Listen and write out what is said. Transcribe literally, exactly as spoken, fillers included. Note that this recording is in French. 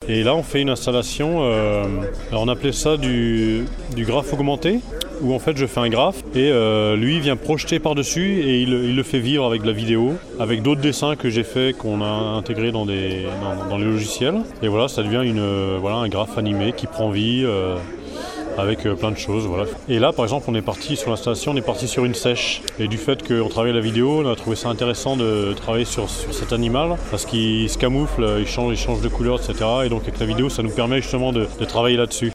Et là, on fait une installation, euh, alors on appelait ça du, du graphe augmenté, où en fait je fais un graphe et euh, lui vient projeter par-dessus et il, il le fait vivre avec de la vidéo, avec d'autres dessins que j'ai fait, qu'on a intégrés dans, des, dans, dans les logiciels. Et voilà, ça devient une, euh, voilà, un graphe animé qui prend vie euh, avec euh, plein de choses. Voilà. Et là, par exemple, on est parti sur l'installation, on est parti sur une sèche. Et du fait qu'on travaille la vidéo, on a trouvé ça intéressant de travailler sur, sur cet animal parce qu'il se camoufle, il change, il change de couleur, et cetera. Et donc avec la vidéo, ça nous permet justement de, de travailler là-dessus.